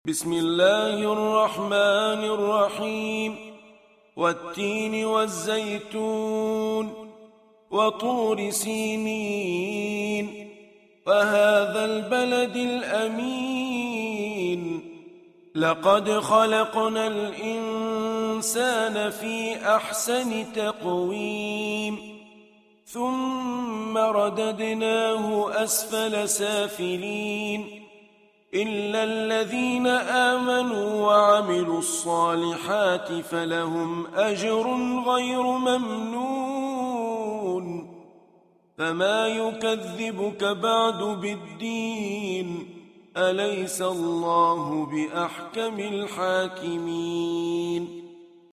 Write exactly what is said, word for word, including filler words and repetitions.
بسم الله الرحمن الرحيم والتين والزيتون وطور سينين وهذا البلد الأمين لقد خلقنا الإنسان في أحسن تقويم ثم رددناه أسفل سافلين إلا الذين آمنوا وعملوا الصالحات فلهم أجر غير ممنون فما يكذبك بعد بالدين أليس الله بأحكم الحاكمين